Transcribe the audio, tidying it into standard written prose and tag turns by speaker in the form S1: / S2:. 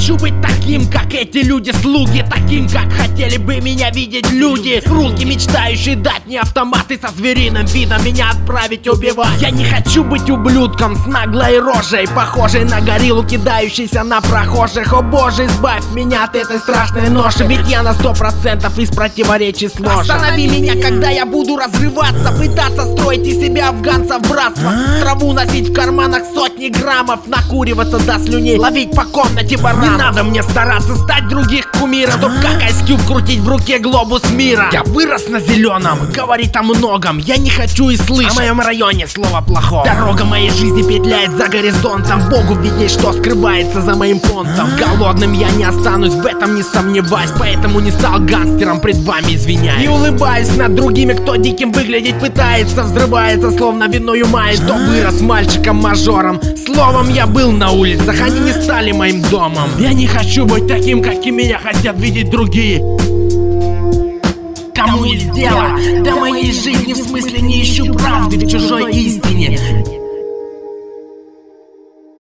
S1: хочу быть таким, как эти люди-слуги, таким, как хотели бы меня видеть люди. Руки, мечтающие дать мне автоматы со звериным видом, меня отправить убивать. Я не хочу быть ублюдком с наглой рожей, похожей на гориллу, кидающейся на прохожих. О боже, избавь меня от этой страшной ноши, ведь я на 100% из противоречий сложен. Останови меня, когда я буду разрываться, пытаться строить из себя афганцев братство, траву носить в карманах сотни граммов, накуриваться до слюней, ловить по комнате баранов. Не надо мне стараться стать других кумиров, чтоб как Ice Cube крутить в руке глобус мира. Я вырос на зеленом, говорит о многом, я не хочу и слышать о моем районе слова плохого. Дорога моей жизни петляет за горизонтом, Богу видней, что скрывается за моим понтом. Голодным я не останусь, в этом не сомневаюсь, поэтому не стал гангстером, пред вами извиняюсь. И улыбаюсь над другими, кто диким выглядеть пытается, взрывается, словно виною мает. Кто вырос мальчиком-мажором, словом, я был на улицах, они не стали моим домом. Я не хочу быть таким, каким меня хотят видеть другие. Кому есть дело до моей жизни, в смысле не ищу правды в чужой истине.